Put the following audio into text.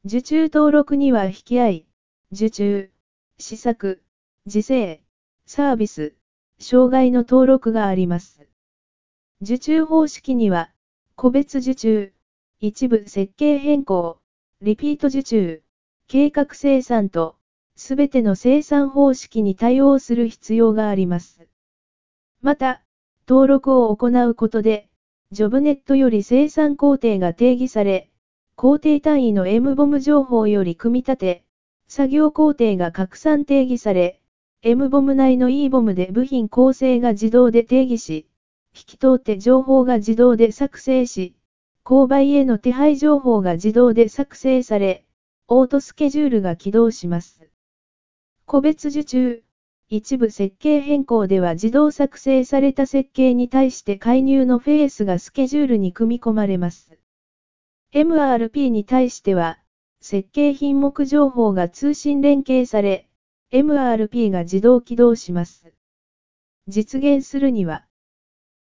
受注登録には引き合い、受注、施策、時制、サービス、障害の登録があります。受注方式には、個別受注、一部設計変更、リピート受注、計画生産と、すべての生産方式に対応する必要があります。また、登録を行うことで、ジョブネットより生産工程が定義され、工程単位の MBOM 情報より組み立て、作業工程が拡散定義され、MBOM 内の EBOM で部品構成が自動で定義し、引き取って情報が自動で作成し、購買への手配情報が自動で作成され、オートスケジュールが起動します。個別受注、一部設計変更では自動作成された設計に対して介入のフェースがスケジュールに組み込まれます。MRP に対しては、設計品目情報が通信連携され、MRP が自動起動します。実現するには、